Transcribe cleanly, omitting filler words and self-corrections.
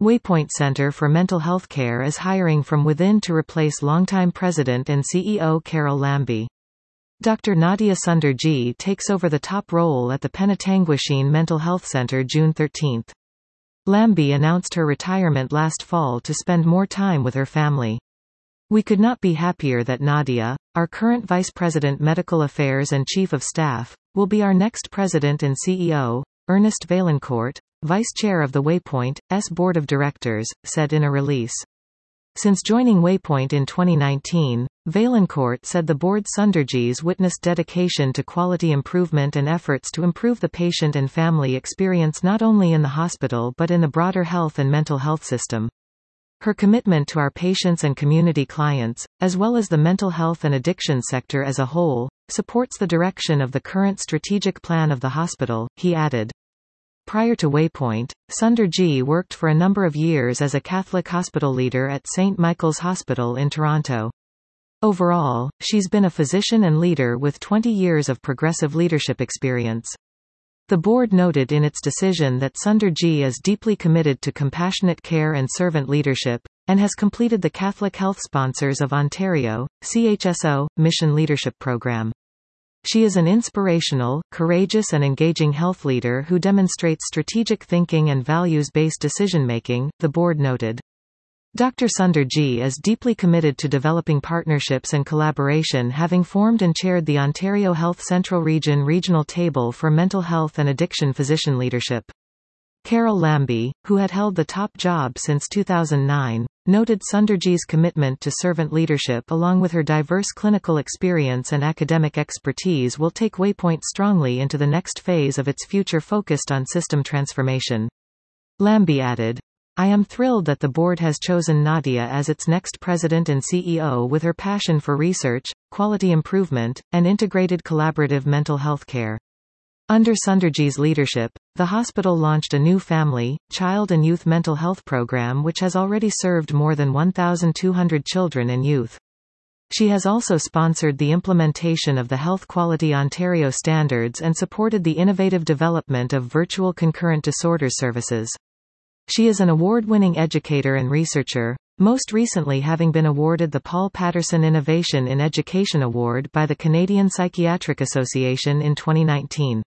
Waypoint Center for Mental Health Care is hiring from within to replace longtime president and CEO Carol Lambie. Dr. Nadia Sundarji takes over the top role at the Penetanguishene Mental Health Center June 13. Lambie announced her retirement last fall to spend more time with her family. We could not be happier that Nadia, our current Vice President Medical Affairs and Chief of Staff, will be our next President and CEO, Ernest Vaillancourt, Vice Chair of the Waypoint's Board of Directors, said in a release. Since joining Waypoint in 2019, Vaillancourt said the board Sundarji's witnessed dedication to quality improvement and efforts to improve the patient and family experience not only in the hospital but in the broader health and mental health system. Her commitment to our patients and community clients, as well as the mental health and addiction sector as a whole, supports the direction of the current strategic plan of the hospital, he added. Prior to Waypoint, Sundarji worked for a number of years as a Catholic hospital leader at St. Michael's Hospital in Toronto. Overall, she's been a physician and leader with 20 years of progressive leadership experience. The board noted in its decision that Sundarji is deeply committed to compassionate care and servant leadership, and has completed the Catholic Health Sponsors of Ontario, CHSO, Mission Leadership Program. She is an inspirational, courageous and engaging health leader who demonstrates strategic thinking and values-based decision-making, the board noted. Dr. Sundarji is deeply committed to developing partnerships and collaboration, having formed and chaired the Ontario Health Central Region Regional Table for Mental Health and Addiction Physician Leadership. Carol Lambie, who had held the top job since 2009, noted Sundarji's commitment to servant leadership along with her diverse clinical experience and academic expertise will take Waypoint strongly into the next phase of its future focused on system transformation. Lambie added, I am thrilled that the board has chosen Nadia as its next president and CEO with her passion for research, quality improvement, and integrated collaborative mental health care. Under Sundarji's leadership, the hospital launched a new family, child and youth mental health program which has already served more than 1,200 children and youth. She has also sponsored the implementation of the Health Quality Ontario standards and supported the innovative development of virtual concurrent disorders services. She is an award-winning educator and researcher, most recently having been awarded the Paul Patterson Innovation in Education Award by the Canadian Psychiatric Association in 2019.